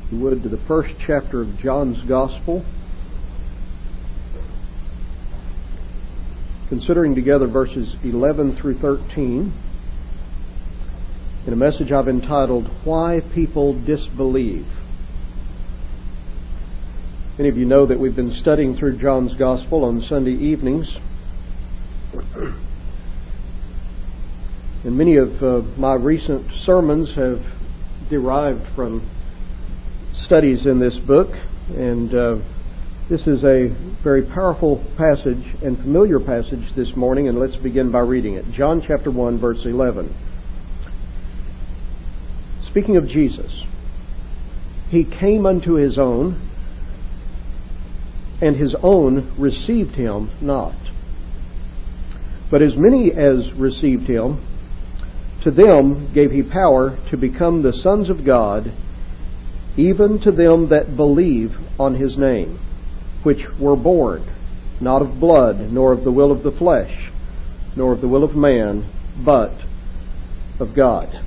If you would, to the first chapter of John's Gospel. Considering together verses 11 through 13 in a message I've entitled, Why People Disbelieve. Many of you know that we've been studying through John's Gospel on Sunday evenings. And many of my recent sermons have derived from studies in this book, and this is a very powerful passage and familiar passage this morning, and let's begin by reading it. John chapter 1, verse 11. Speaking of Jesus, He came unto His own, and His own received Him not. But as many as received Him, to them gave He power to become the sons of God, even to them that believe on His name, which were born, not of blood, nor of the will of the flesh, nor of the will of man, but of God.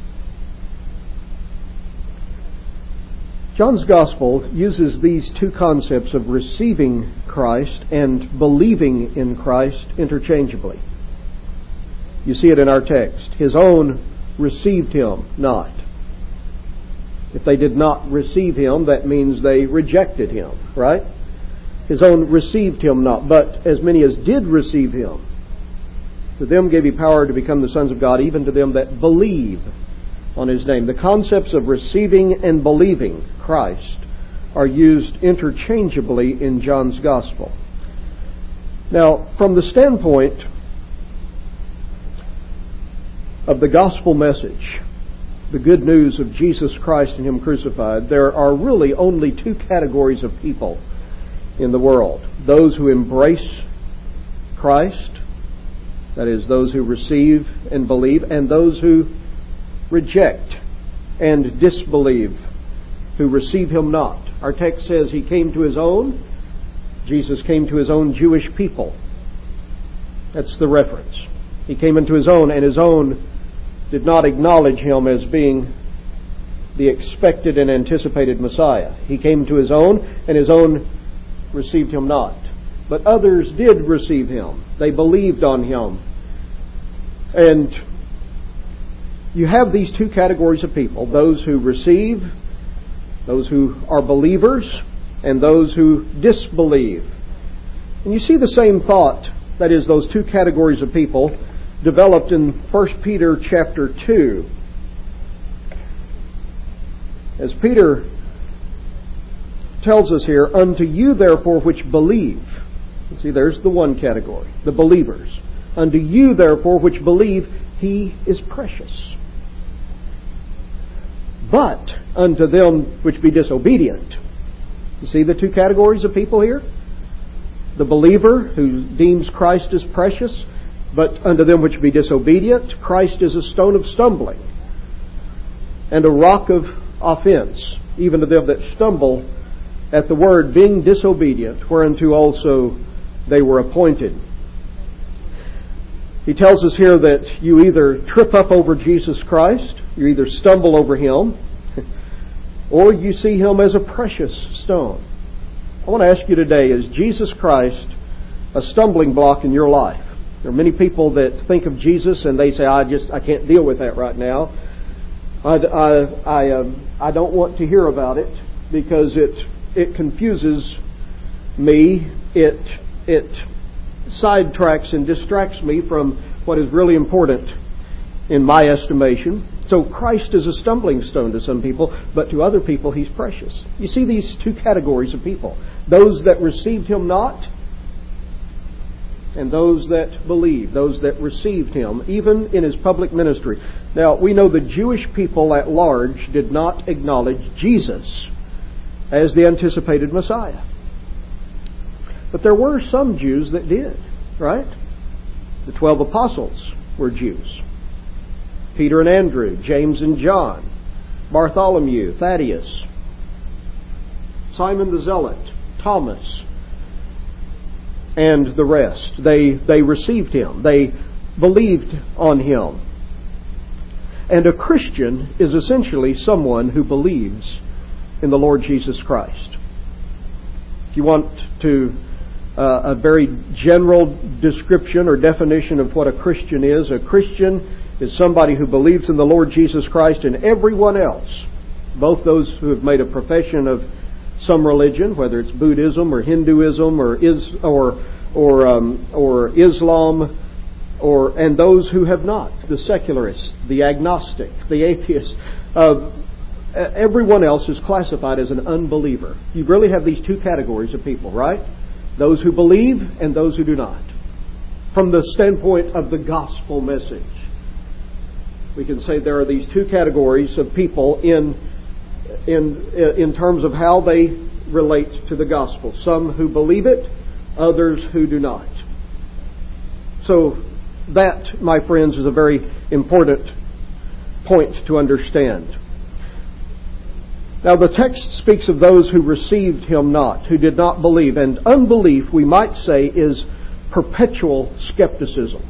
John's Gospel uses these two concepts of receiving Christ and believing in Christ interchangeably. You see it in our text. His own received Him not. If they did not receive Him, that means they rejected Him, right? His own received Him not. But as many as did receive Him, to them gave He power to become the sons of God, even to them that believe on His name. The concepts of receiving and believing Christ are used interchangeably in John's Gospel. Now, from the standpoint of the gospel message, the good news of Jesus Christ and Him crucified, there are really only two categories of people in the world. Those who embrace Christ, that is, those who receive and believe, and those who reject and disbelieve, who receive Him not. Our text says He came to His own. Jesus came to His own Jewish people. That's the reference. He came into His own, and His own did not acknowledge Him as being the expected and anticipated Messiah. He came to His own, and His own received Him not. But others did receive Him. They believed on Him. And you have these two categories of people, those who receive, those who are believers, and those who disbelieve. And you see the same thought, that is, those two categories of people, developed in 1 Peter chapter 2. As Peter tells us here, unto you therefore which believe. See, there's the one category, the believers. Unto you therefore which believe, He is precious. But unto them which be disobedient. You see the two categories of people here? The believer who deems Christ as precious, but unto them which be disobedient, Christ is a stone of stumbling and a rock of offense, even to them that stumble at the word, being disobedient, whereunto also they were appointed. He tells us here that you either trip up over Jesus Christ, you either stumble over Him, or you see Him as a precious stone. I want to ask you today, is Jesus Christ a stumbling block in your life? There are many people that think of Jesus and they say, I can't deal with that right now. I don't want to hear about it because it confuses me. It sidetracks and distracts me from what is really important in my estimation. So Christ is a stumbling stone to some people, but to other people He's precious. You see these two categories of people. Those that received Him not, and those that believed, those that received Him, even in His public ministry. Now, we know the Jewish people at large did not acknowledge Jesus as the anticipated Messiah. But there were some Jews that did, right? The 12 apostles were Jews. Peter and Andrew, James and John, Bartholomew, Thaddeus, Simon the Zealot, Thomas, and the rest. They received Him. They believed on Him. And a Christian is essentially someone who believes in the Lord Jesus Christ. If you want to a very general description or definition of what a Christian is somebody who believes in the Lord Jesus Christ, and everyone else, both those who have made a profession of some religion, whether it's Buddhism or Hinduism or Islam, and those who have not, the secularists, the agnostic, the atheist. Everyone else is classified as an unbeliever. You really have these two categories of people, right? Those who believe and those who do not. From the standpoint of the gospel message, we can say there are these two categories of people in terms of how they relate to the gospel. Some who believe it, others who do not. So that, my friends, is a very important point to understand. Now the text speaks of those who received Him not, who did not believe. And unbelief, we might say, is perpetual skepticism.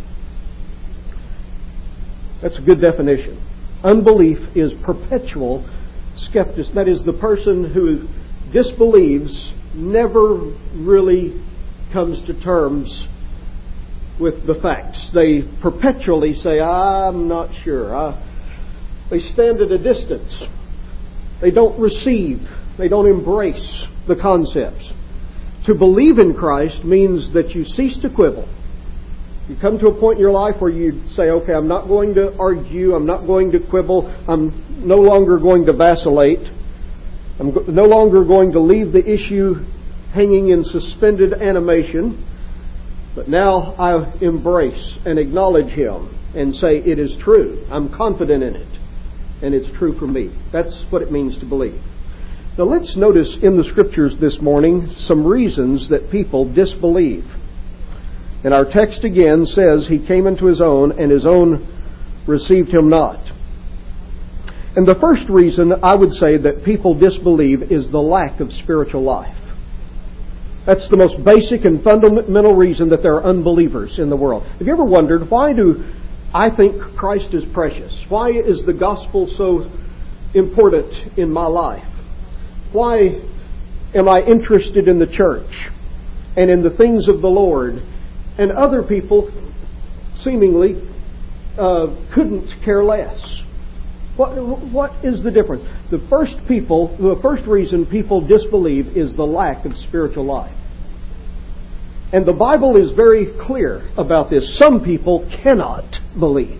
That's a good definition. Unbelief is perpetual skepticism. That is, the person who disbelieves never really comes to terms with the facts. They perpetually say, I'm not sure. They stand at a distance. They don't receive. They don't embrace the concepts. To believe in Christ means that you cease to quibble. You come to a point in your life where you say, okay, I'm not going to argue. I'm not going to quibble. I'm no longer going to vacillate. I'm no longer going to leave the issue hanging in suspended animation. But now I embrace and acknowledge Him and say it is true. I'm confident in it. And it's true for me. That's what it means to believe. Now let's notice in the Scriptures this morning some reasons that people disbelieve. And our text again says, He came into His own, and His own received Him not. And the first reason I would say that people disbelieve is the lack of spiritual life. That's the most basic and fundamental reason that there are unbelievers in the world. Have you ever wondered, why do I think Christ is precious? Why is the gospel so important in my life? Why am I interested in the church and in the things of the Lord? And other people seemingly couldn't care less. What is the difference? The first reason people disbelieve is the lack of spiritual life. And the Bible is very clear about this. Some people cannot believe.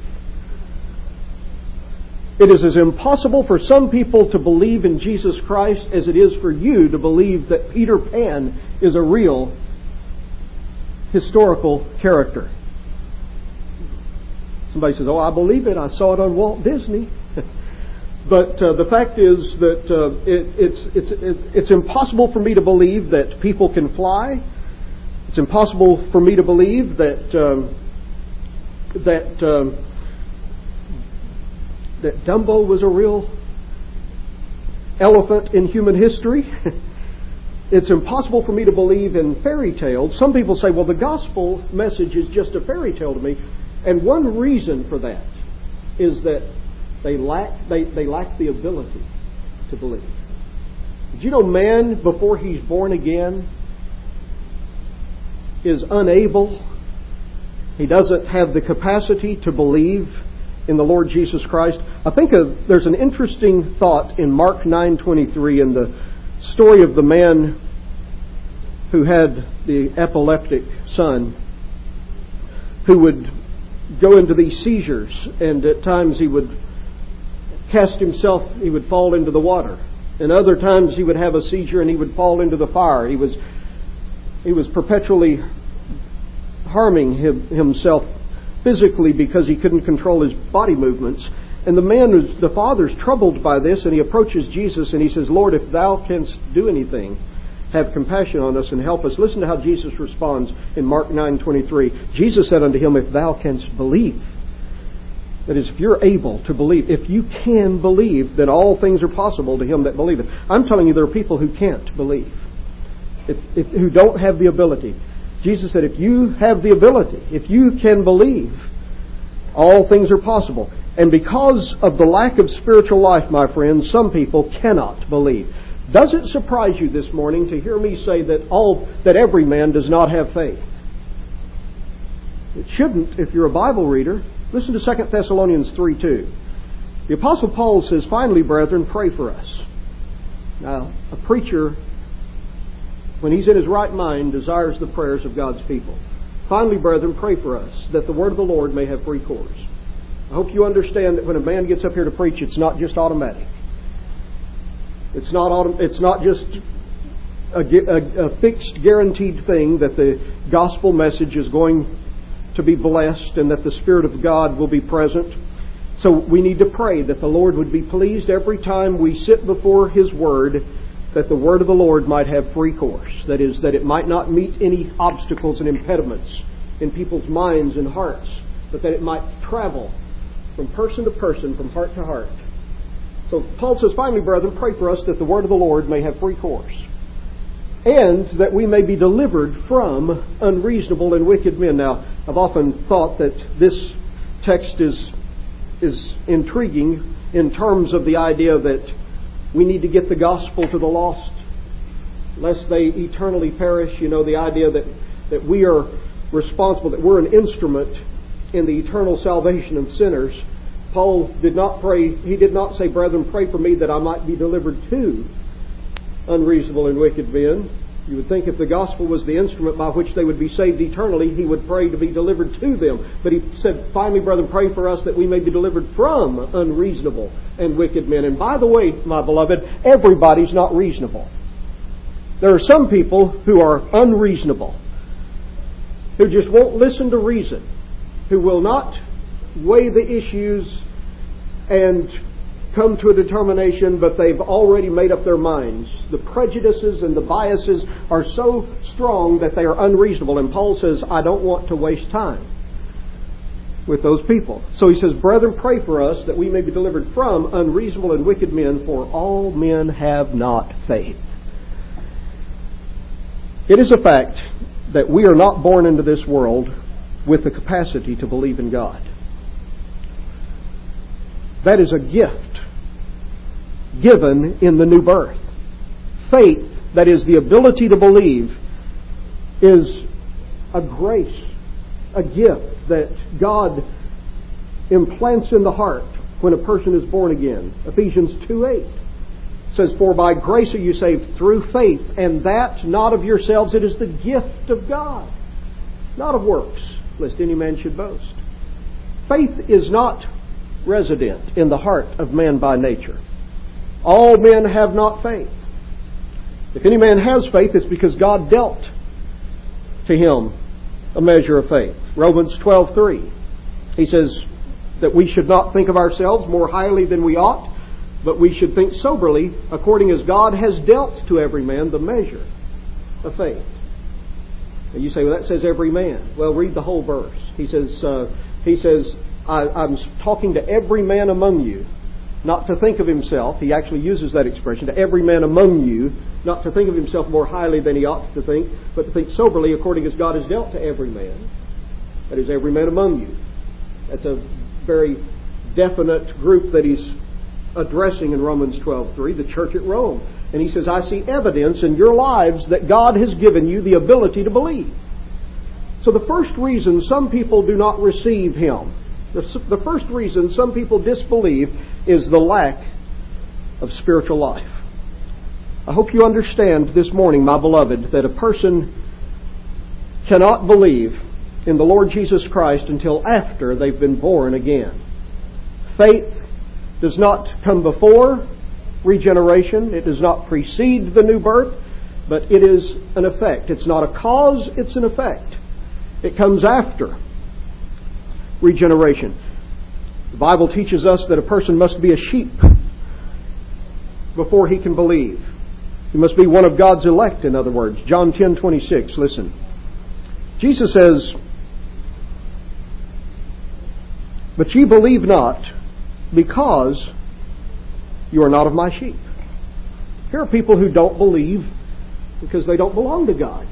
It is as impossible for some people to believe in Jesus Christ as it is for you to believe that Peter Pan is a real historical character. Somebody says, I believe it. I saw it on Walt Disney. But the fact is that it's impossible for me to believe that people can fly. It's impossible for me to believe that Dumbo was a real elephant in human history. It's impossible for me to believe in fairy tales. Some people say, well, the gospel message is just a fairy tale to me. And one reason for that is that they lack the ability to believe. Did you know man, before he's born again, is unable? He doesn't have the capacity to believe in the Lord Jesus Christ. I think there's an interesting thought in Mark 9:23 in the story of the man who had the epileptic son, who would go into these seizures, and at times he would cast himself, he would fall into the water. And other times he would have a seizure and he would fall into the fire. He was perpetually harming himself physically because he couldn't control his body movements. And the father's troubled by this, and he approaches Jesus and he says, Lord, if thou canst do anything, have compassion on us and help us. Listen to how Jesus responds in Mark 9:23. Jesus said unto him, if thou canst believe. That is, if you're able to believe, if you can believe, then all things are possible to him that believeth. I'm telling you, there are people who can't believe, who don't have the ability. Jesus said, if you have the ability, if you can believe, all things are possible. And because of the lack of spiritual life, my friends, some people cannot believe. Does it surprise you this morning to hear me say that every man does not have faith? It shouldn't if you're a Bible reader. Listen to 2 Thessalonians 3:2. The Apostle Paul says, "Finally, brethren, pray for us." Now, a preacher, when he's in his right mind, desires the prayers of God's people. "Finally, brethren, pray for us, that the word of the Lord may have free course." I hope you understand that when a man gets up here to preach, it's not just automatic. It's not just a fixed, guaranteed thing that the gospel message is going to be blessed and that the Spirit of God will be present. So we need to pray that the Lord would be pleased every time we sit before His Word, that the Word of the Lord might have free course. That is, that it might not meet any obstacles and impediments in people's minds and hearts, but that it might travel from person to person, from heart to heart. So Paul says, "Finally, brethren, pray for us that the word of the Lord may have free course, and that we may be delivered from unreasonable and wicked men." Now, I've often thought that this text is intriguing in terms of the idea that we need to get the gospel to the lost, lest they eternally perish. You know, the idea that we are responsible, that we're an instrument in the eternal salvation of sinners. Paul did not pray, he did not say, "Brethren, pray for me that I might be delivered to unreasonable and wicked men." You would think if the gospel was the instrument by which they would be saved eternally, he would pray to be delivered to them. But he said, "Finally, brethren, pray for us that we may be delivered from unreasonable and wicked men." And by the way, my beloved, everybody's not reasonable. There are some people who are unreasonable, who just won't listen to reason, who will not weigh the issues and come to a determination, but they've already made up their minds. The prejudices and the biases are so strong that they are unreasonable. And Paul says, I don't want to waste time with those people. So he says, "Brethren, pray for us that we may be delivered from unreasonable and wicked men, for all men have not faith." It is a fact that we are not born into this world with the capacity to believe in God. That is a gift given in the new birth. Faith, that is the ability to believe, is a grace, a gift that God implants in the heart when a person is born again. Ephesians 2:8 says, "For by grace are you saved through faith, and that not of yourselves, it is the gift of God, not of works, lest any man should boast." Faith is not resident in the heart of man by nature. All men have not faith. If any man has faith, it's because God dealt to him a measure of faith. Romans 12:3. He says that we should not think of ourselves more highly than we ought, but we should think soberly, according as God has dealt to every man the measure of faith. And you say, well, that says every man. Well, read the whole verse. He says, I'm talking to every man among you, not to think of himself. He actually uses that expression, to every man among you, not to think of himself more highly than he ought to think, but to think soberly according as God has dealt to every man. That is, every man among you. That's a very definite group that he's addressing in Romans 12:3, the church at Rome. And he says, I see evidence in your lives that God has given you the ability to believe. So the first reason some people do not receive Him, the first reason some people disbelieve is the lack of spiritual life. I hope you understand this morning, my beloved, that a person cannot believe in the Lord Jesus Christ until after they've been born again. Faith does not come before regeneration. It does not precede the new birth, but it is an effect. It's not a cause, it's an effect. It comes after regeneration. The Bible teaches us that a person must be a sheep before he can believe. He must be one of God's elect, in other words. John 10:26, listen. Jesus says, but ye believe not, because you are not of my sheep. Here are people who don't believe because they don't belong to God.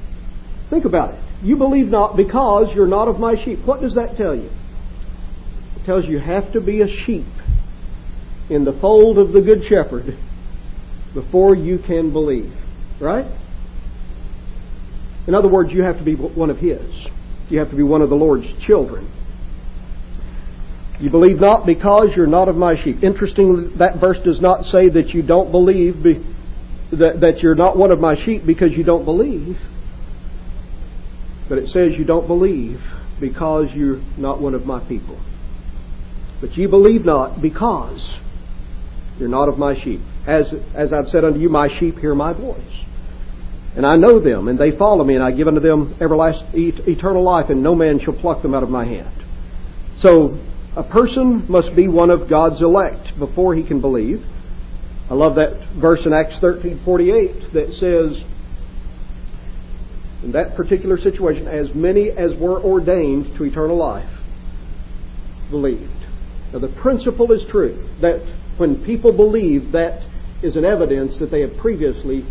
Think about it. You believe not because you're not of my sheep. What does that tell you? It tells you have to be a sheep in the fold of the Good Shepherd before you can believe. Right? In other words, you have to be one of His. You have to be one of the Lord's children. You believe not because you're not of my sheep. Interestingly, that verse does not say that you don't believe, that you're not one of my sheep because you don't believe. But it says you don't believe because you're not one of my people. But ye believe not because you're not of my sheep. As I've said unto you, my sheep hear my voice. And I know them, and they follow me, and I give unto them eternal life, and no man shall pluck them out of my hand. So, a person must be one of God's elect before he can believe. I love that verse in Acts 13:48 that says, in that particular situation, as many as were ordained to eternal life believed. Now, the principle is true, that when people believe, that is an evidence that they have previously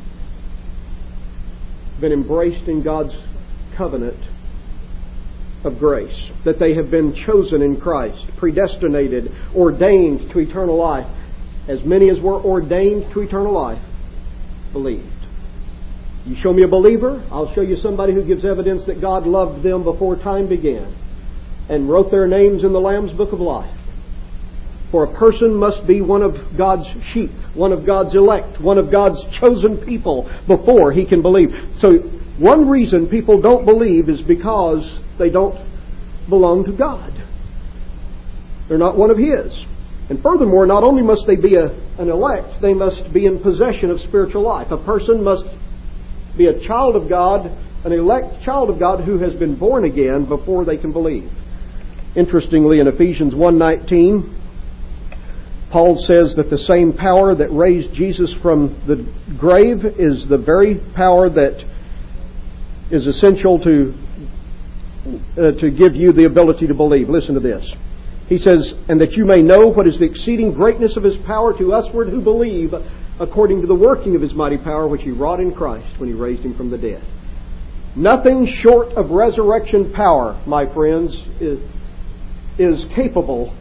been embraced in God's covenant of grace, that they have been chosen in Christ, predestinated, ordained to eternal life. As many as were ordained to eternal life believed. You show me a believer, I'll show you somebody who gives evidence that God loved them before time began and wrote their names in the Lamb's Book of Life. For a person must be one of God's sheep, one of God's elect, one of God's chosen people before he can believe. So one reason people don't believe is because they don't belong to God. They're not one of His. And furthermore, not only must they be an elect, they must be in possession of spiritual life. A person must be a child of God, an elect child of God who has been born again before they can believe. Interestingly, in Ephesians 1:19, Paul says that the same power that raised Jesus from the grave is the very power that is essential to give you the ability to believe. Listen to this. He says, and that you may know what is the exceeding greatness of His power to usward who believe, according to the working of His mighty power, which He wrought in Christ when He raised Him from the dead. Nothing short of resurrection power, my friends, is capable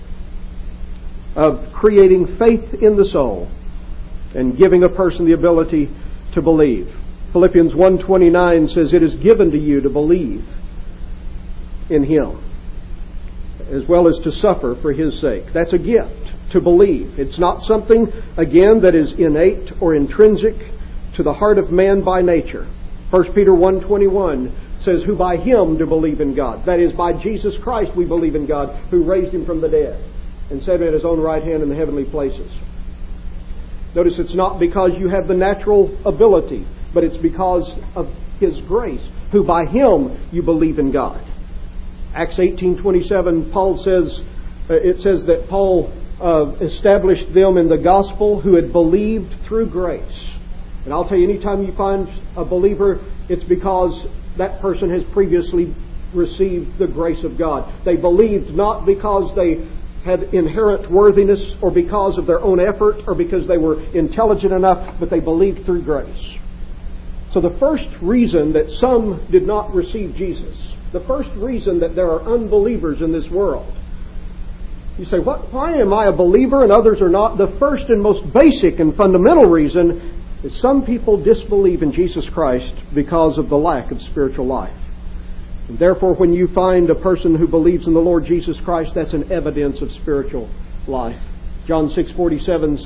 of creating faith in the soul and giving a person the ability to believe. Philippians 1:29 says, it is given to you to believe in Him, as well as to suffer for His sake. That's a gift, to believe. It's not something, again, that is innate or intrinsic to the heart of man by nature. 1 Peter 1:21 says, who by Him do believe in God. That is, by Jesus Christ we believe in God, who raised Him from the dead and set Him at His own right hand in the heavenly places. Notice it's not because you have the natural ability, but it's because of His grace, who by Him you believe in God. Acts 18:27, Paul says, it says that Paul established them in the gospel who had believed through grace. And I'll tell you, anytime you find a believer, it's because that person has previously received the grace of God. They believed not because they had inherent worthiness or because of their own effort or because they were intelligent enough, but they believed through grace. So the first reason that some did not receive Jesus, the first reason that there are unbelievers in this world, you say, why am I a believer and others are not? The first and most basic and fundamental reason is some people disbelieve in Jesus Christ because of the lack of spiritual life. And therefore, when you find a person who believes in the Lord Jesus Christ, that's an evidence of spiritual life. John 6:47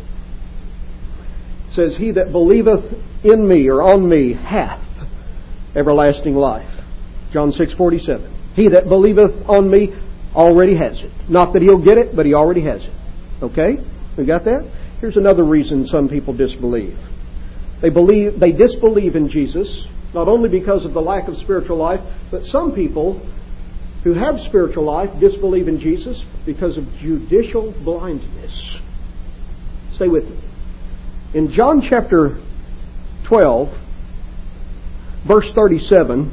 says, he that believeth in me or on me hath everlasting life. John 6:47. He that believeth on me already has it. Not that he'll get it, but he already has it. Okay? We got that? Here's another reason some people disbelieve. They disbelieve in Jesus, not only because of the lack of spiritual life, but some people who have spiritual life disbelieve in Jesus because of judicial blindness. Stay with me. In John chapter 12, verse 37,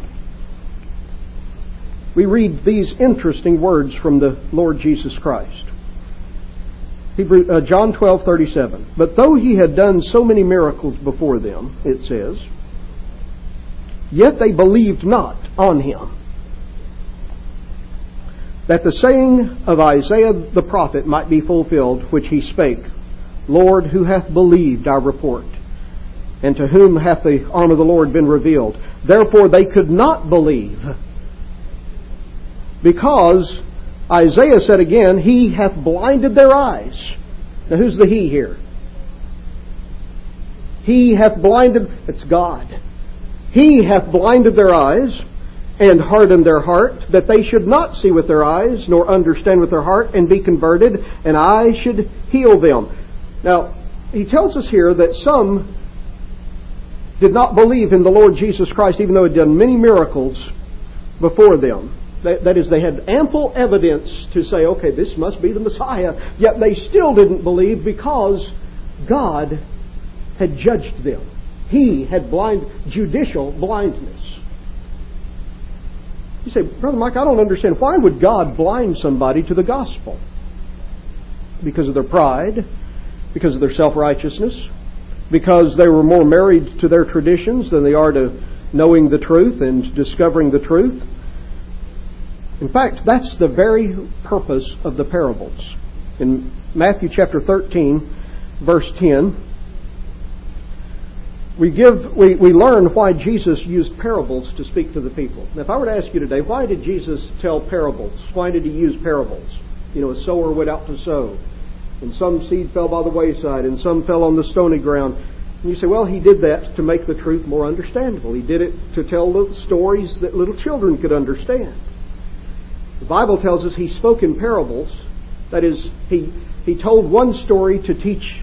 we read these interesting words from the Lord Jesus Christ. John 12:37. But though He had done so many miracles before them, it says, yet they believed not on Him. that the saying of Isaiah the prophet might be fulfilled, which he spake, Lord, who hath believed our report? And to whom hath the arm of the Lord been revealed? Therefore they could not believe, because Isaiah said again, He hath blinded their eyes. Now who's the He here? He hath blinded, it's God. He hath blinded their eyes and hardened their heart, that they should not see with their eyes, nor understand with their heart, and be converted, and I should heal them. Now, he tells us here that some did not believe in the Lord Jesus Christ, even though He had done many miracles before them. That is, they had ample evidence to say, okay, this must be the Messiah. Yet they still didn't believe because God had judged them. He had judicial blindness. You say, Brother Mike, I don't understand. Why would God blind somebody to the gospel? Because of their pride, because of their self-righteousness, because they were more married to their traditions than they are to knowing the truth and discovering the truth. In fact, that's the very purpose of the parables. In Matthew chapter 13, verse 10, we learn why Jesus used parables to speak to the people. Now, if I were to ask you today, why did Jesus tell parables? Why did He use parables? You know, a sower went out to sow, and some seed fell by the wayside, and some fell on the stony ground. And you say, well, He did that to make the truth more understandable. He did it to tell little stories that little children could understand. The Bible tells us He spoke in parables. That is, He told one story to teach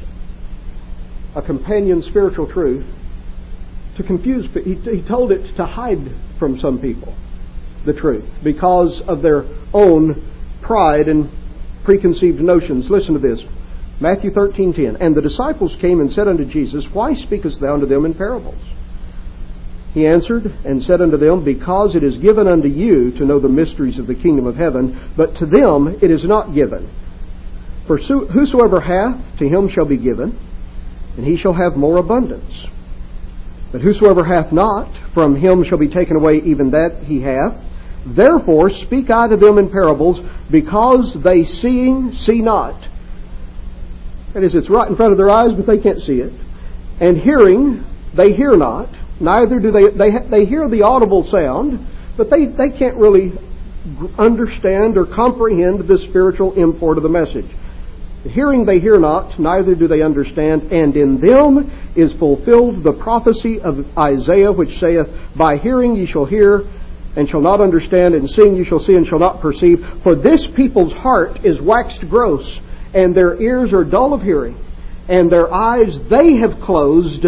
a companion spiritual truth, to confuse. He told it to hide from some people the truth because of their own pride and preconceived notions. Listen to this. Matthew 13:10. And the disciples came and said unto Jesus, Why speakest thou unto them in parables? He answered and said unto them, Because it is given unto you to know the mysteries of the kingdom of heaven, but to them it is not given. For whosoever hath, to him shall be given, and he shall have more abundance. But whosoever hath not, from him shall be taken away even that he hath. Therefore speak I to them in parables, because they seeing see not. That is, it's right in front of their eyes, but they can't see it. And hearing, they hear not. Neither do they hear the audible sound, but they can't really understand or comprehend the spiritual import of the message. Hearing they hear not, neither do they understand, and in them is fulfilled the prophecy of Isaiah, which saith, By hearing ye shall hear, and shall not understand, and seeing ye shall see, and shall not perceive. For this people's heart is waxed gross, and their ears are dull of hearing, and their eyes they have closed.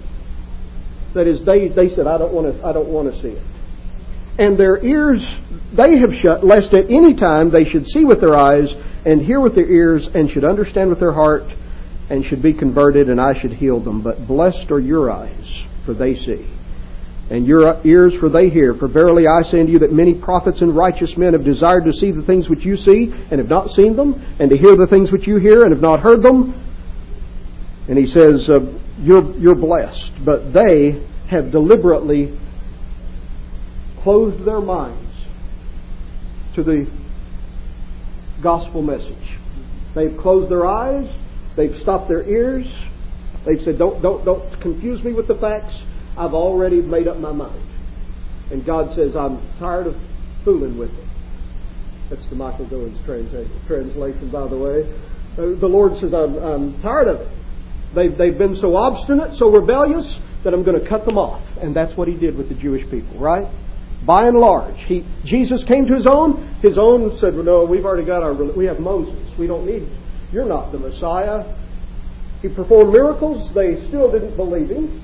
That is, they said, I don't want to see it. And their ears they have shut, lest at any time they should see with their eyes, and hear with their ears, and should understand with their heart, and should be converted, and I should heal them. But blessed are your eyes, for they see, and your ears, for they hear. For verily I say unto you that many prophets and righteous men have desired to see the things which you see, and have not seen them, and to hear the things which you hear, and have not heard them. And he says, you're blessed, but they have deliberately closed their minds to the gospel message. They've closed their eyes. They've stopped their ears. They've said, don't confuse me with the facts. I've already made up my mind. And God says, I'm tired of fooling with it. That's the Michael Goins translation, by the way. The Lord says, I'm tired of it. They've been so obstinate, so rebellious, that I'm going to cut them off. And that's what He did with the Jewish people, right? By and large, Jesus came to His own said, well, no, we've already got we have Moses. We don't need, you're not the Messiah. He performed miracles. They still didn't believe Him.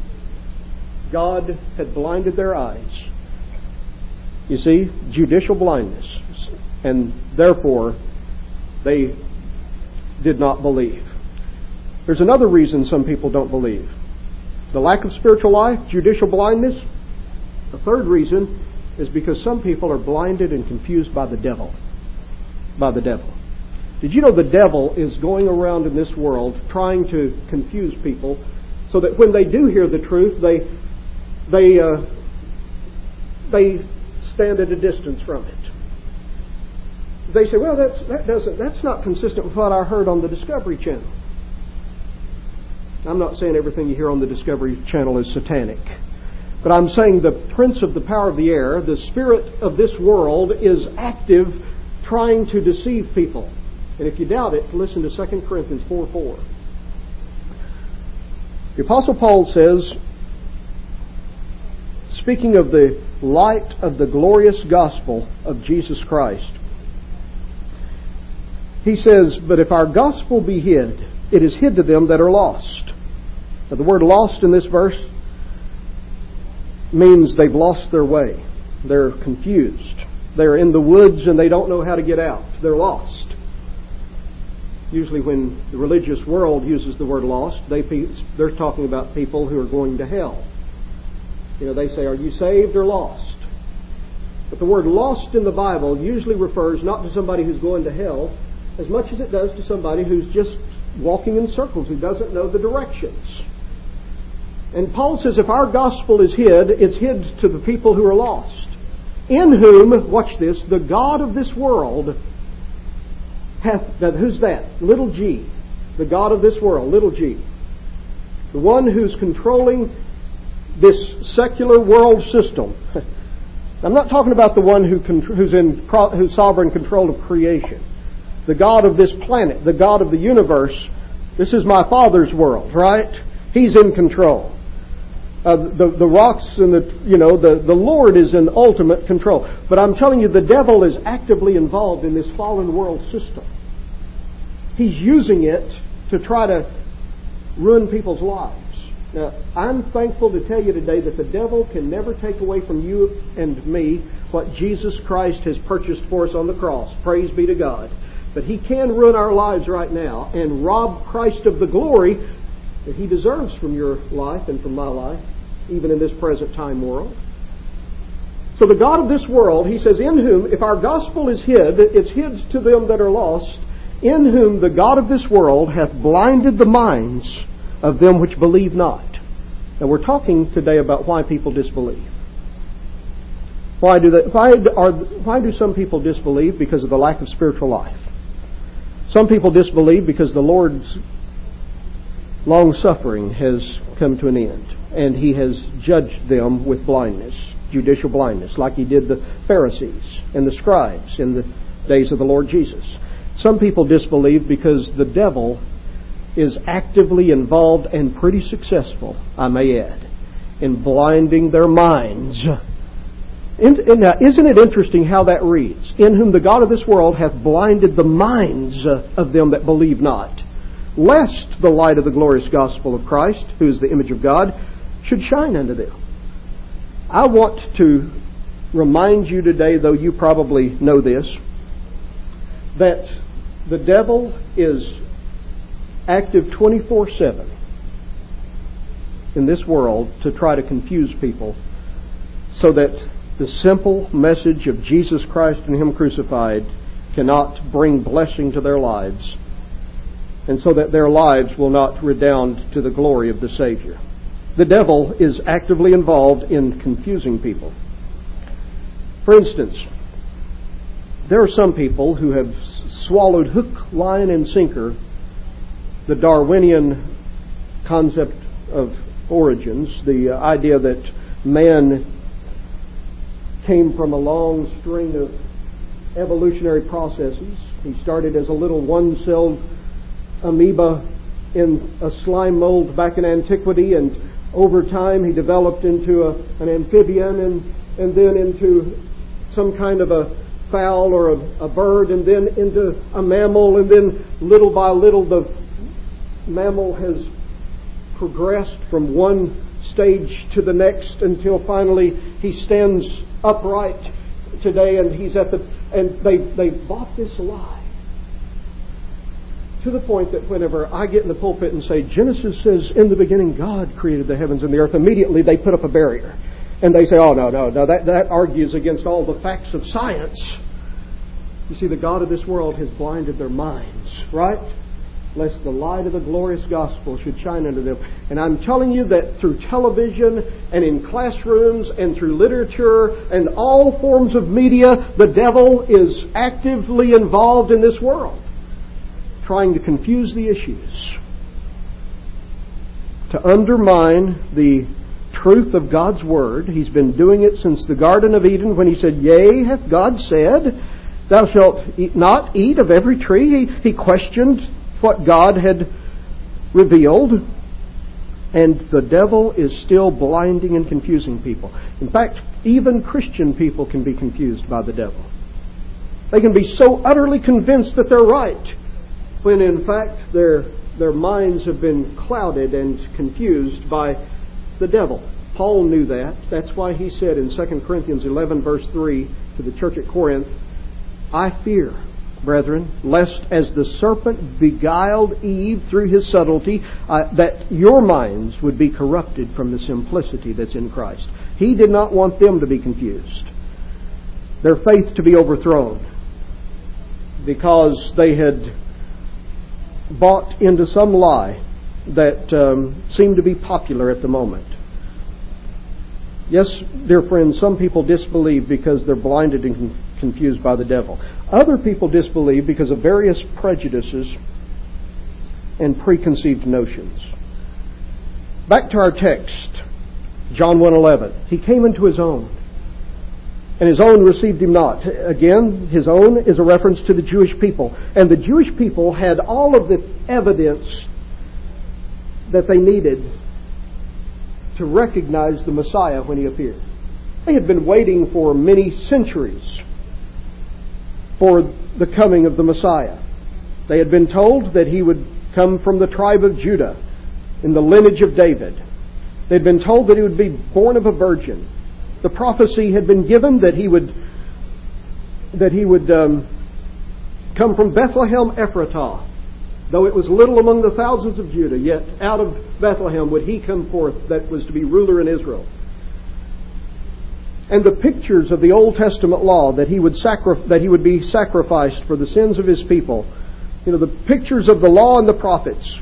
God had blinded their eyes. You see, judicial blindness. And therefore, they did not believe. There's another reason some people don't believe. The lack of spiritual life, judicial blindness. The third reason is because some people are blinded and confused by the devil. By the devil. Did you know the devil is going around in this world trying to confuse people so that when they do hear the truth, they stand at a distance from it. They say, well, that's not consistent with what I heard on the Discovery Channel. I'm not saying everything you hear on the Discovery Channel is satanic. But I'm saying the prince of the power of the air, the spirit of this world, is active trying to deceive people. And if you doubt it, listen to 2 Corinthians 4:4. The Apostle Paul says, speaking of the light of the glorious gospel of Jesus Christ, he says, but if our gospel be hid, it is hid to them that are lost. Now, the word lost in this verse means they've lost their way. They're confused. They're in the woods and they don't know how to get out. They're lost. Usually when the religious world uses the word lost, they're talking about people who are going to hell. They say, are you saved or lost? But the word lost in the Bible usually refers not to somebody who's going to hell as much as it does to somebody who's just walking in circles, who doesn't know the directions. And Paul says if our gospel is hid, it's hid to the people who are lost. In whom, watch this, the God of this world hath, now who's that? Little g. The God of this world, little g. The one who's controlling this secular world system. I'm not talking about the one who's sovereign control of creation. The God of this planet, the God of the universe. This is my Father's world, right? He's in control. The rocks and the Lord is in ultimate control. But I'm telling you, the devil is actively involved in this fallen world system. He's using it to try to ruin people's lives. Now, I'm thankful to tell you today that the devil can never take away from you and me what Jesus Christ has purchased for us on the cross. Praise be to God. But he can ruin our lives right now and rob Christ of the glory that he deserves from your life and from my life, even in this present time world. So the God of this world, he says, in whom, if our gospel is hid, it's hid to them that are lost, in whom the God of this world hath blinded the minds of them which believe not. Now we're talking today about why people disbelieve. Why do some people disbelieve? Because of the lack of spiritual life. Some people disbelieve because the Lord's long suffering has come to an end, and he has judged them with blindness, judicial blindness, like he did the Pharisees and the scribes in the days of the Lord Jesus. Some people disbelieve because the devil is actively involved and pretty successful, I may add, in blinding their minds. Now, isn't it interesting how that reads? In whom the God of this world hath blinded the minds of them that believe not, lest the light of the glorious gospel of Christ, who is the image of God, should shine unto them. I want to remind you today, though you probably know this, that the devil is active 24/7 in this world to try to confuse people so that the simple message of Jesus Christ and him crucified cannot bring blessing to their lives, and so that their lives will not redound to the glory of the Savior. The devil is actively involved in confusing people. For instance, there are some people who have swallowed hook, line, and sinker the Darwinian concept of origins, the idea that man came from a long string of evolutionary processes. He started as a little one-celled amoeba in a slime mold back in antiquity, and over time he developed into an amphibian and then into some kind of a fowl or a bird, and then into a mammal, and then little by little the mammal has progressed from one stage to the next until finally he stands upright today, and they bought this lie to the point that whenever I get in the pulpit and say Genesis says in the beginning God created the heavens and the earth, immediately they put up a barrier and they say, oh no, that argues against all the facts of science. You see, the God of this world has blinded their minds, right? lest the light of the glorious gospel should shine unto them. And I'm telling you that through television and in classrooms and through literature and all forms of media, the devil is actively involved in this world, trying to confuse the issues, to undermine the truth of God's Word. He's been doing it since the Garden of Eden when He said, "Yea, hath God said, thou shalt not eat of every tree." He questioned what God had revealed. And the devil is still blinding and confusing people. In fact, even Christian people can be confused by the devil. They can be so utterly convinced that they're right, when in fact their minds have been clouded and confused by the devil. Paul knew that. That's why he said in 2 Corinthians 11 verse 3 to the church at Corinth, "I fear, brethren, lest as the serpent beguiled Eve through his subtlety, that your minds would be corrupted from the simplicity that's in Christ." He did not want them to be confused, their faith to be overthrown, because they had bought into some lie that seemed to be popular at the moment. Yes, dear friends, some people disbelieve because they're blinded and confused by the devil. Other people disbelieve because of various prejudices and preconceived notions. Back to our text, John 1:11. He came into his own, and his own received him not. Again, his own is a reference to the Jewish people. And the Jewish people had all of the evidence that they needed to recognize the Messiah when He appeared. They had been waiting for many centuries for the coming of the Messiah. They had been told that He would come from the tribe of Judah, in the lineage of David. They'd been told that He would be born of a virgin. The prophecy had been given that He would come from Bethlehem Ephratah. Though it was little among the thousands of Judah, yet out of Bethlehem would He come forth that was to be ruler in Israel. And the pictures of the Old Testament law, that He would be sacrificed for the sins of His people. You know, the pictures of the law and the prophets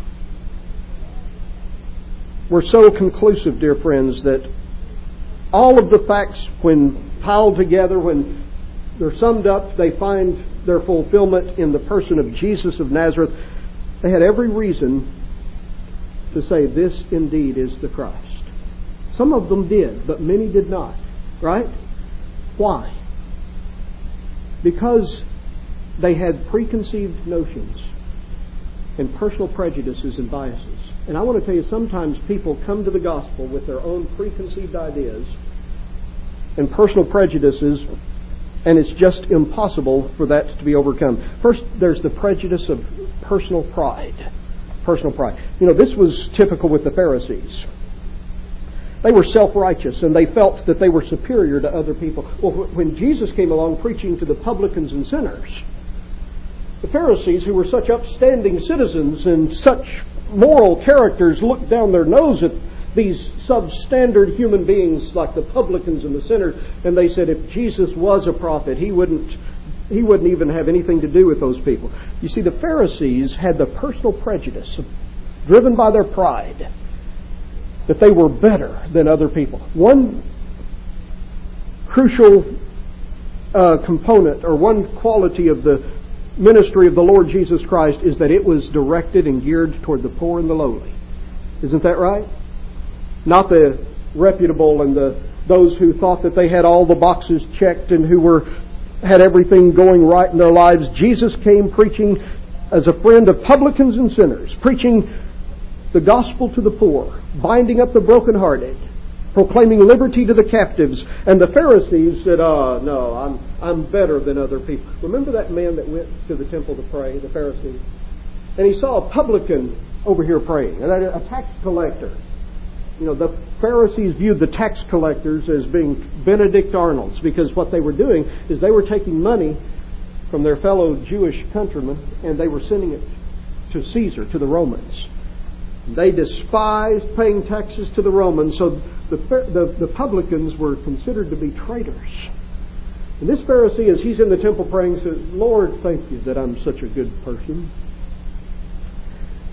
were so conclusive, dear friends, that all of the facts, when piled together, when they're summed up, they find their fulfillment in the person of Jesus of Nazareth. They had every reason to say, this indeed is the Christ. Some of them did, but many did not. Right? Why? Because they had preconceived notions and personal prejudices and biases. And I want to tell you, sometimes people come to the gospel with their own preconceived ideas and personal prejudices, and it's just impossible for that to be overcome. First, there's the prejudice of personal pride. Personal pride. You know, this was typical with the Pharisees. They were self-righteous, and they felt that they were superior to other people. Well, when Jesus came along preaching to the publicans and sinners, the Pharisees, who were such upstanding citizens and such moral characters, looked down their nose at these substandard human beings like the publicans and the sinners, and they said if Jesus was a prophet, he wouldn't even have anything to do with those people. You see, the Pharisees had the personal prejudice, driven by their pride, that they were better than other people. One crucial component, or one quality of the ministry of the Lord Jesus Christ, is that it was directed and geared toward the poor and the lowly. Isn't that right? Not the reputable and those who thought that they had all the boxes checked and who had everything going right in their lives. Jesus came preaching as a friend of publicans and sinners, preaching the gospel to the poor, binding up the brokenhearted, proclaiming liberty to the captives. And the Pharisees said, "Oh, no, I'm better than other people." Remember that man that went to the temple to pray, the Pharisee? And he saw a publican over here praying, a tax collector. You know, the Pharisees viewed the tax collectors as being Benedict Arnolds, because what they were doing is they were taking money from their fellow Jewish countrymen and they were sending it to Caesar, to the Romans. They despised paying taxes to the Romans, so the publicans were considered to be traitors. And this Pharisee, as he's in the temple praying, says, "Lord, thank you that I'm such a good person.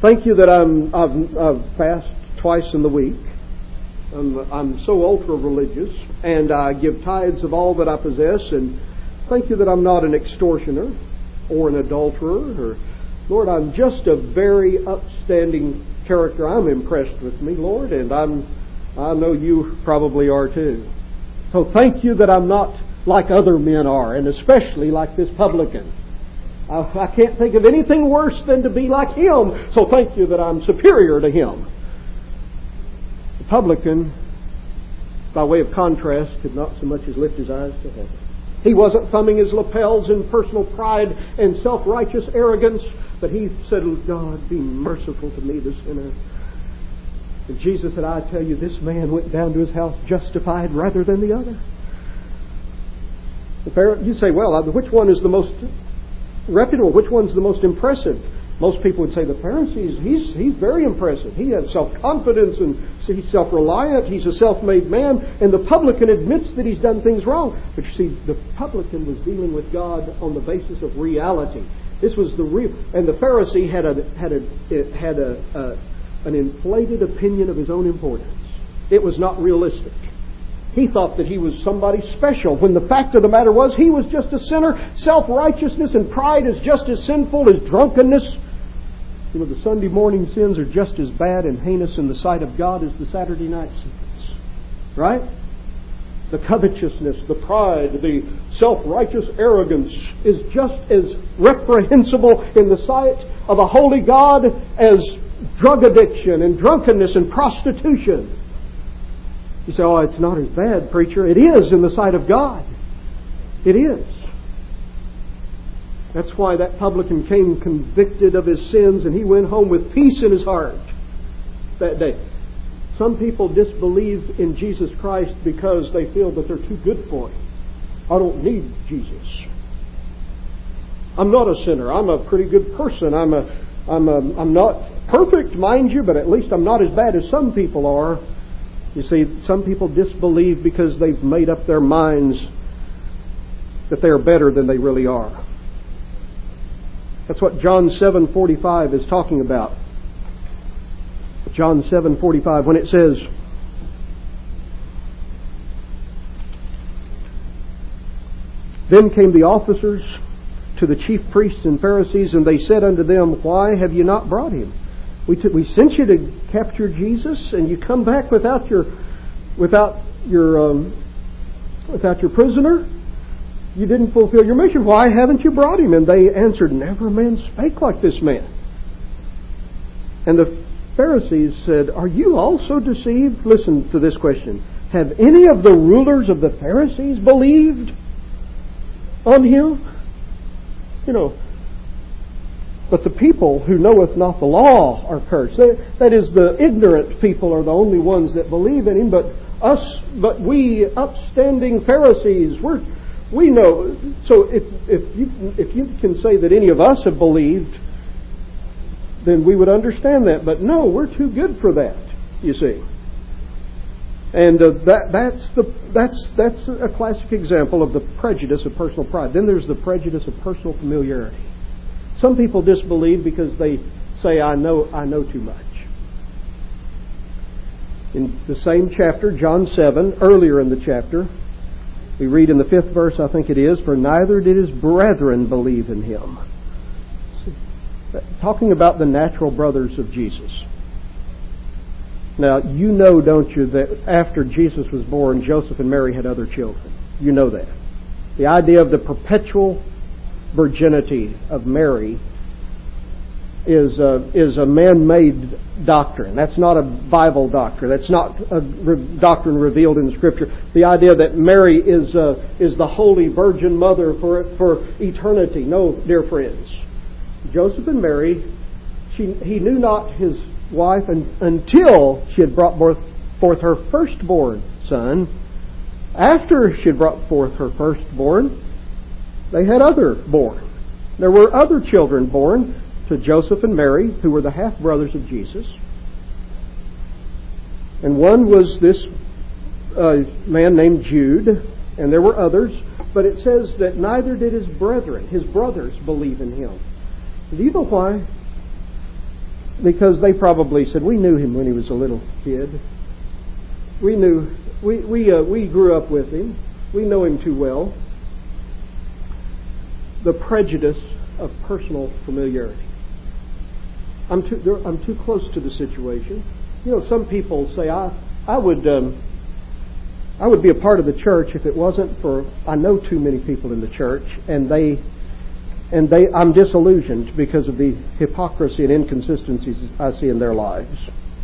Thank you that I've fast twice in the week. I'm so ultra religious, and I give tithes of all that I possess. And thank you that I'm not an extortioner or an adulterer. Lord, I'm just a very upstanding character. I'm impressed with me, Lord, and I know you probably are too. So thank you that I'm not like other men are, and especially like this publican. I can't think of anything worse than to be like him, so thank you that I'm superior to him. The publican, by way of contrast, could not so much as lift his eyes to heaven. He wasn't thumbing his lapels in personal pride and self-righteous arrogance, but he said, God, be merciful to me, the sinner. And Jesus said, I tell you, this man went down to his house justified rather than the other. You say, well, which one is the most reputable? Which one's the most impressive? Most people would say the Pharisees, he's very impressive. He has self-confidence and he's self-reliant. He's a self-made man. And the publican admits that he's done things wrong. But you see, the publican was dealing with God on the basis of reality. This was the real. And the Pharisee had an inflated opinion of his own importance. It was not realistic. He thought that he was somebody special, when the fact of the matter was he was just a sinner. Self-righteousness and pride is just as sinful as drunkenness. You know, the Sunday morning sins are just as bad and heinous in the sight of God as the Saturday night sins. Right? The covetousness, the pride, the self-righteous arrogance is just as reprehensible in the sight of a holy God as drug addiction and drunkenness and prostitution. You say, oh, it's not as bad, preacher. It is in the sight of God. It is. That's why that publican came convicted of his sins, and he went home with peace in his heart that day. Some people disbelieve in Jesus Christ because they feel that they're too good for Him. I don't need Jesus. I'm not a sinner. I'm a pretty good person. I'm not perfect, mind you, but at least I'm not as bad as some people are. You see, some people disbelieve because they've made up their minds that they are better than they really are. That's what John 7:45 is talking about. John 7:45, when it says, Then came the officers to the chief priests and Pharisees, and they said unto them, Why have you not brought him? We sent you to capture Jesus, and you come back without your prisoner. You didn't fulfill your mission. Why haven't you brought him? And they answered, Never man spake like this man. And the Pharisees said, Are you also deceived? Listen to this question. Have any of the rulers of the Pharisees believed on him? You know, but the people who knoweth not the law are cursed. That is, the ignorant people are the only ones that believe in him. But we upstanding Pharisees, we know. So if you can say that any of us have believed, then we would understand that. But no, we're too good for that. You see, and that's a classic example of the prejudice of personal pride. Then there's the prejudice of personal familiarity. Some people disbelieve because they say, I know too much. In the same chapter, John 7, earlier in the chapter, we read in the 5th verse, I think it is, For neither did his brethren believe in him. Talking about the natural brothers of Jesus. Now, you know, don't you, that after Jesus was born, Joseph and Mary had other children. You know that. The idea of the perpetual virginity of Mary is a man-made doctrine. That's not a Bible doctrine. That's not a doctrine revealed in Scripture. The idea that Mary is the holy virgin mother for eternity. No, dear friends. Joseph and Mary, he knew not his wife until she had brought forth her firstborn son. After she had brought forth her firstborn, they had other born. There were other children born to Joseph and Mary, who were the half-brothers of Jesus. And one was this man named Jude, and there were others. But it says that neither did his brothers, believe in him. Do you know why? Because they probably said, we knew him when he was a little kid. We grew up with him. We know him too well. The prejudice of personal familiarity. I'm too close to the situation. Some people say, I would be a part of the church if it wasn't for, I know too many people in the church, and I'm disillusioned because of the hypocrisy and inconsistencies I see in their lives.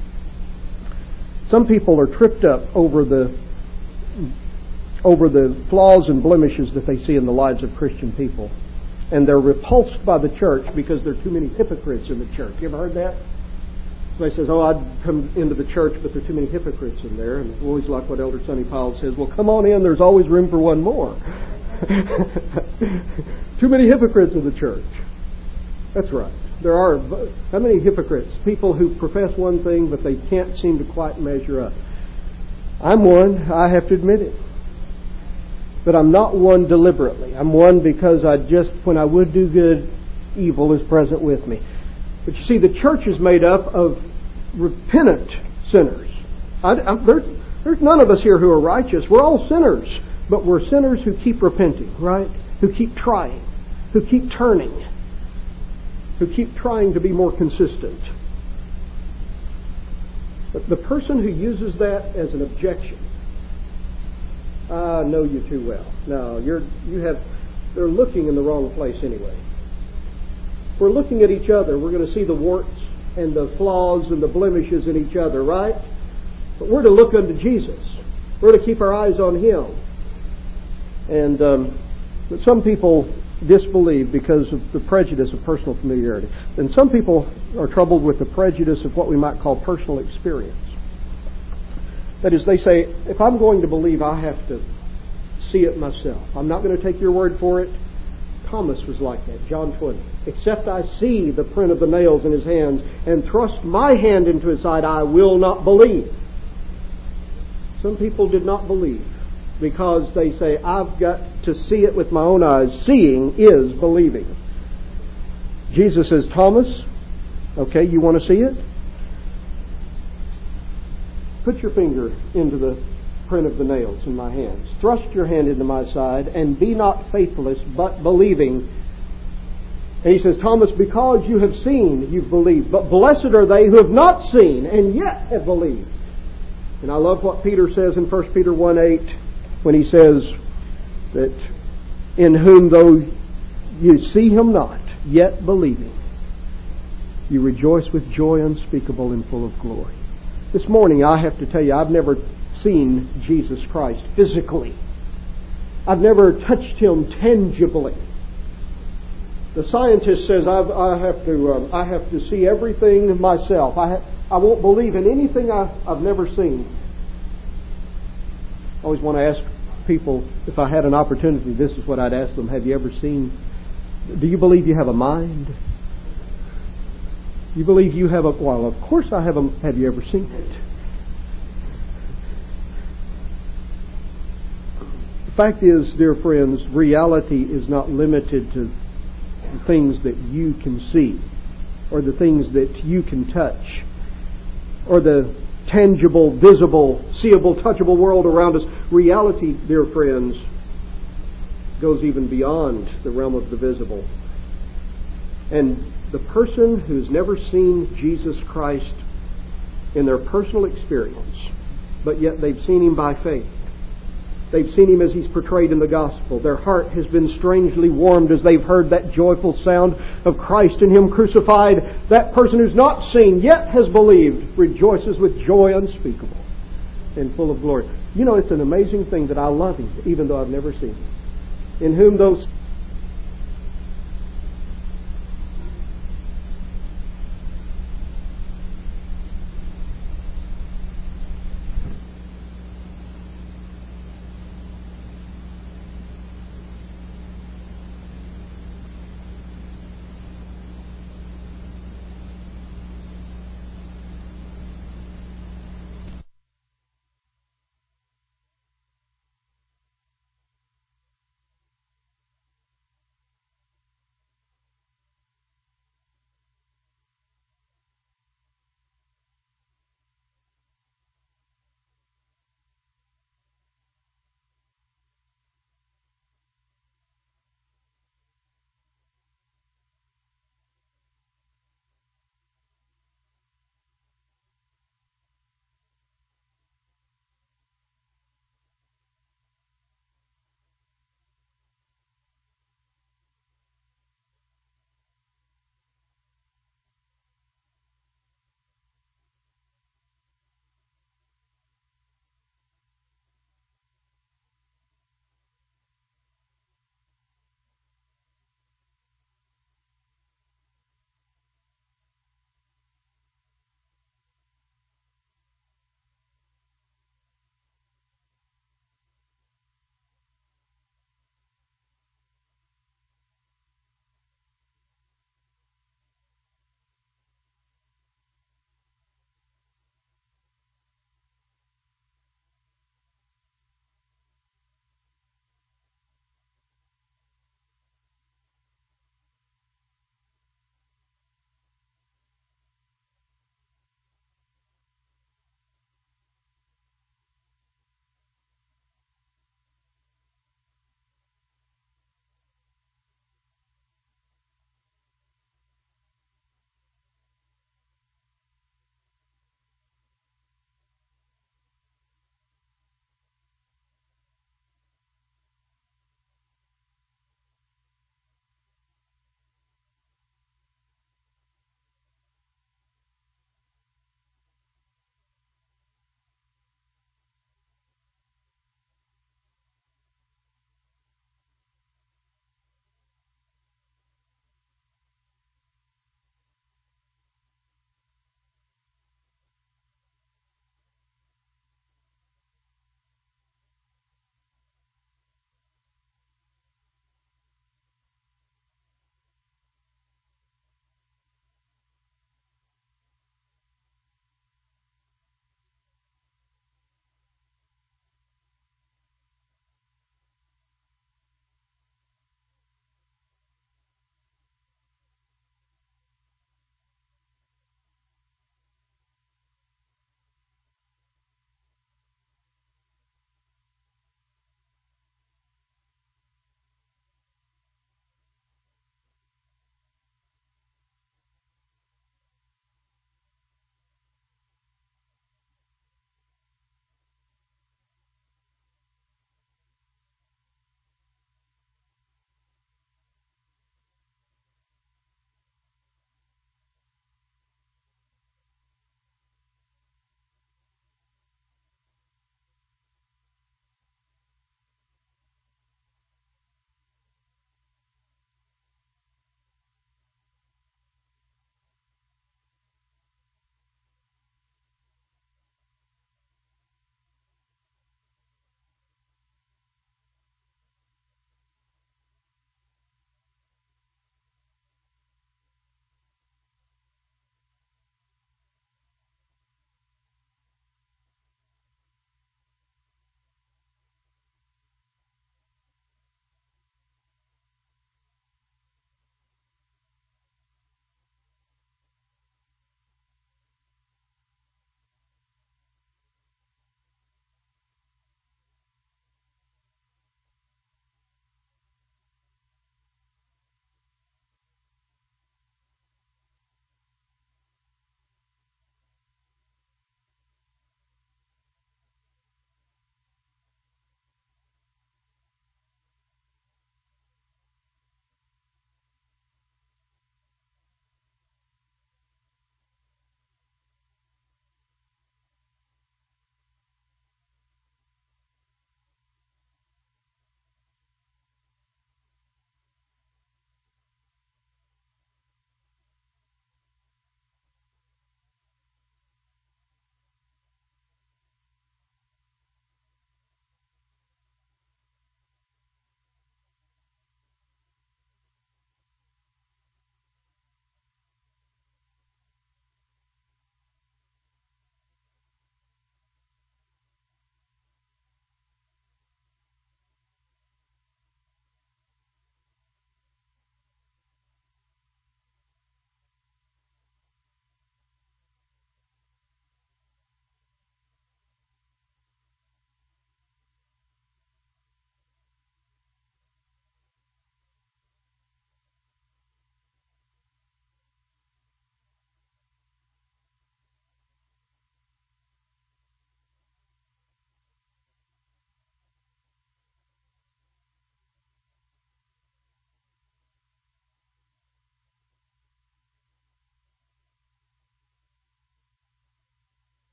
Some people are tripped up over the flaws and blemishes that they see in the lives of Christian people. And they're repulsed by the church because there are too many hypocrites in the church. You ever heard that? Somebody says, I'd come into the church, but there are too many hypocrites in there. And I always like what Elder Sonny Powell says, well, come on in, there's always room for one more. Too many hypocrites in the church. That's right. There are. How many hypocrites? People who profess one thing, but they can't seem to quite measure up. I'm one, I have to admit it. But I'm not one deliberately. I'm one because when I would do good, evil is present with me. But you see, the church is made up of repentant sinners. There's none of us here who are righteous. We're all sinners. But we're sinners who keep repenting, right? Who keep trying. Who keep turning. Who keep trying to be more consistent. But the person who uses that as an objection, I know you too well. No, they're looking in the wrong place anyway. If we're looking at each other, we're going to see the warts and the flaws and the blemishes in each other, right? But we're to look unto Jesus. We're to keep our eyes on Him. And but some people disbelieve because of the prejudice of personal familiarity. And some people are troubled with the prejudice of what we might call personal experience. That is, they say, if I'm going to believe, I have to see it myself. I'm not going to take your word for it. Thomas was like that, John 20. Except I see the print of the nails in his hands and thrust my hand into his side, I will not believe. Some people did not believe because they say, I've got to see it with my own eyes. Seeing is believing. Jesus says, Thomas, okay, you want to see it? Put your finger into the print of the nails in my hands. Thrust your hand into my side, and be not faithless, but believing. And he says, Thomas, because you have seen, you've believed. But blessed are they who have not seen, and yet have believed. And I love what Peter says in 1 Peter 1:8, when he says that in whom though you see him not, yet believing, you rejoice with joy unspeakable and full of glory. This morning, I have to tell you, I've never seen Jesus Christ physically. I've never touched Him tangibly. The scientist says I have to see everything myself. I won't believe in anything I've never seen. I always want to ask people, if I had an opportunity, this is what I'd ask them. Have you ever seen? Do you believe you have a mind? You believe you have well, of course I have have you ever seen it? The fact is, dear friends, reality is not limited to the things that you can see, or the things that you can touch, or the tangible, visible, seeable, touchable world around us. Reality, dear friends, goes even beyond the realm of the visible. And the person who's never seen Jesus Christ in their personal experience, but yet they've seen Him by faith. They've seen Him as He's portrayed in the gospel. Their heart has been strangely warmed as they've heard that joyful sound of Christ and Him crucified. That person who's not seen yet has believed rejoices with joy unspeakable and full of glory. You know, it's an amazing thing that I love Him even though I've never seen Him. In whom those